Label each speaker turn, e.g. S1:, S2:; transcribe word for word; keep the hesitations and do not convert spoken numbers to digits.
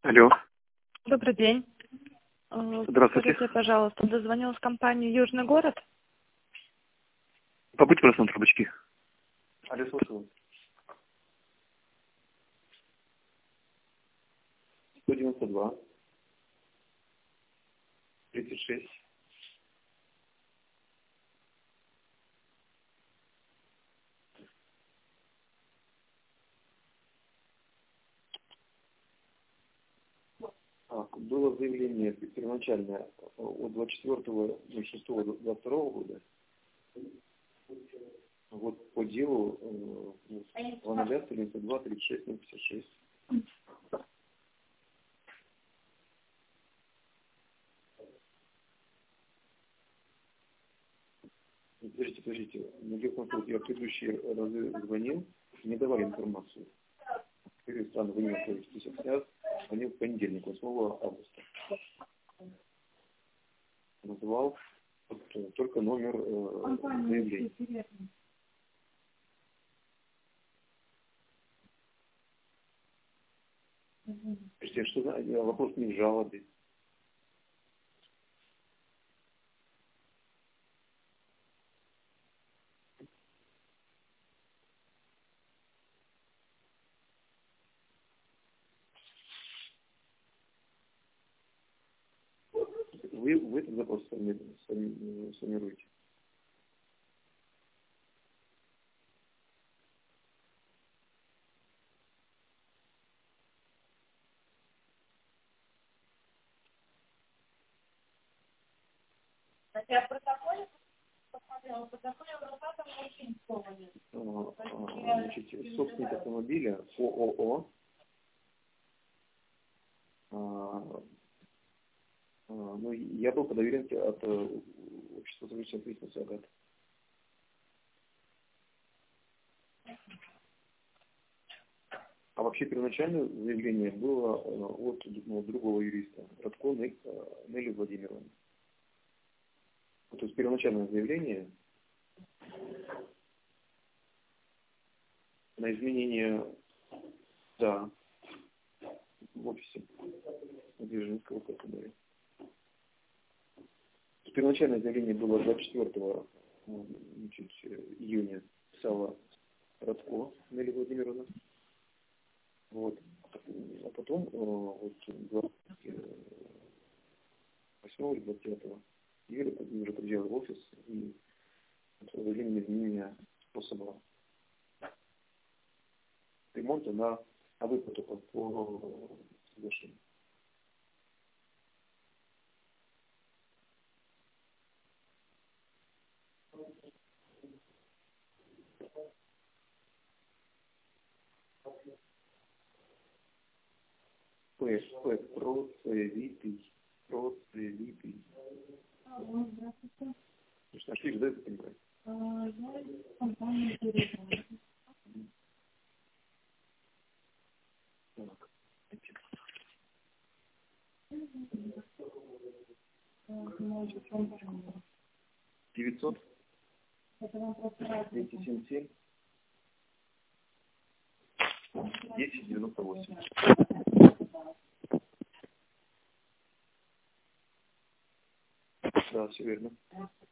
S1: Алло.
S2: Добрый день. Э,
S1: Здравствуйте.
S2: Скажите, пожалуйста, дозвонилась в компанию «Южный город».
S1: Побудьте просто на трубочке. Алло, слушаю. сто девяносто два. тридцать шесть. А, было заявление первоначальное от двадцать четвёртого шестого двадцать второго года. Вот по делу два ноль девяносто два тридцать шесть ноль пятьдесят шесть. Подождите, подождите. Ну, дело в том, что я в предыдущие разы звонил, не давали информацию. Теперь странно, вы не находитесь. То есть я звонил в понедельник, восьмого августа. Называл только номер э, заявления. Подождите, что за вопрос не в жалобе? Вы, вы этот запрос сформи- сформи- сформируете.
S2: Я в протоколе посмотрела, в протоколе адвоката вообще никакого нет.
S1: А, а, Значит, собственник автомобиля ООО, а, а, ну, я был по доверенности от э, общества сотрудничества ответственности «Агат». А вообще первоначальное заявление было э, от ну, другого юриста, Радко Нель- э, Нелли Владимировны. Вот, то есть первоначальное заявление на изменение, да, в офисе Дзержинского КПД. Первоначальное заявление было двадцать четвёртого значит, июня, писала Радко Нелли Владимировна. Вот. А потом, э, вот, двадцать восьмого или двадцать девятого июля уже приезжал в офис и заявление изменения способа ремонта на, на выплату по, по соглашению. П, П, процевитый, процевитый.
S2: Здравствуйте.
S1: Вы что, нашли, да, это понимаете?
S2: Я из компании «Южный».
S1: Так.
S2: Может, вам поможет.
S1: девятьсот
S2: Это вам просто разница.
S1: двести семьдесят семь десять девяносто восемь. Да, все верно.